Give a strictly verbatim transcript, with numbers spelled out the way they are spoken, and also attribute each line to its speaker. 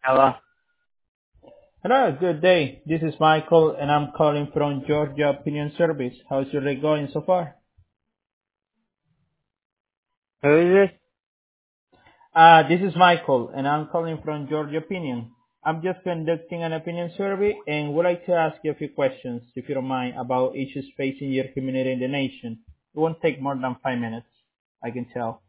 Speaker 1: Hello.
Speaker 2: Hello, good day. This is Michael, and I'm calling from Georgia Opinion Service. How's your day going so far?
Speaker 1: Who is this?
Speaker 2: Uh, this is Michael, and I'm calling from Georgia Opinion. I'm just conducting an opinion survey and would like to ask you a few questions, if you don't mind, about issues facing your community and the nation. It won't take more than five minutes, I can tell.